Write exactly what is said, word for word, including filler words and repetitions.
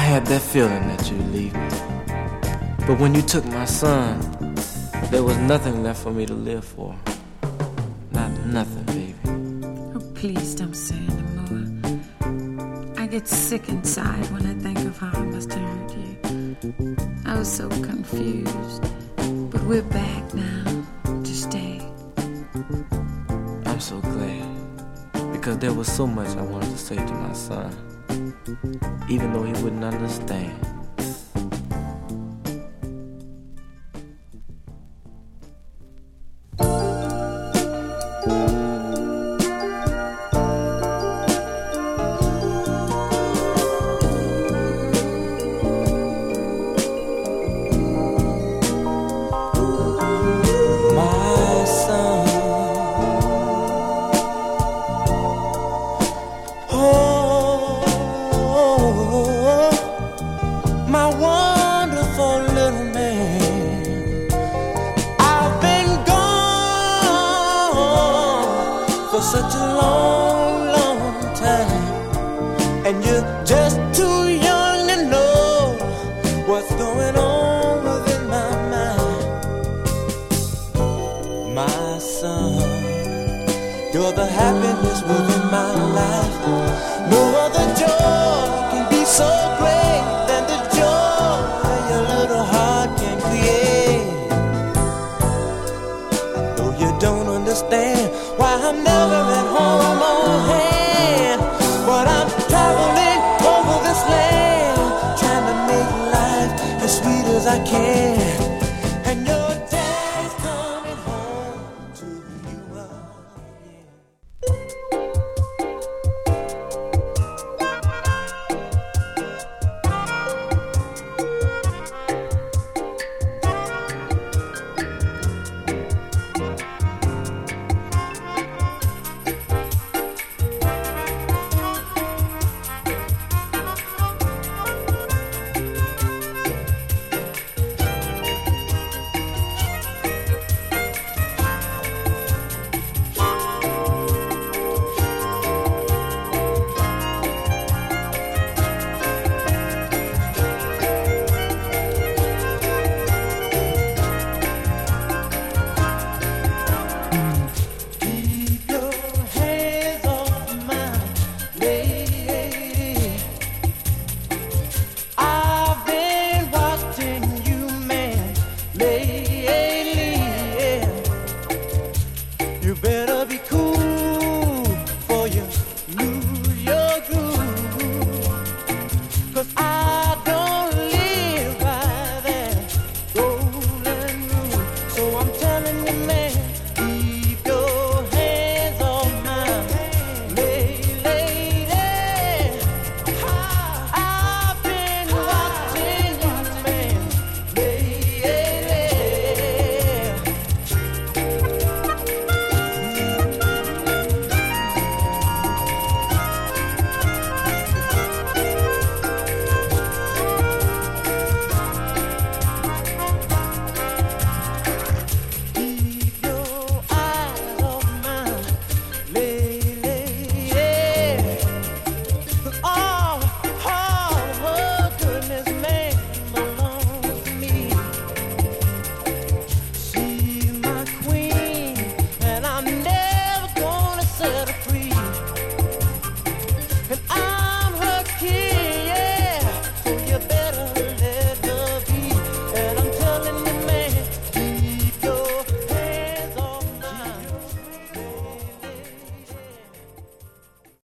had that feeling that you'd leave me. But when you took my son, there was nothing left for me to live for. Not nothing, baby. Oh, please don't say anymore. I get sick inside when I think of how I must have hurt you. I was so confused. But we're back now to stay. I'm so glad. Because there was so much I wanted to say to my son, even though he wouldn't understand. Such a long, long time, and you're just too young to know what's going on within my mind. My son, you're the happiness within my life. No other joy can be so great than the joy that your little heart can create. I know you don't understand why I'm never at home on hand, but I'm traveling over this land, trying to make life as sweet as I can.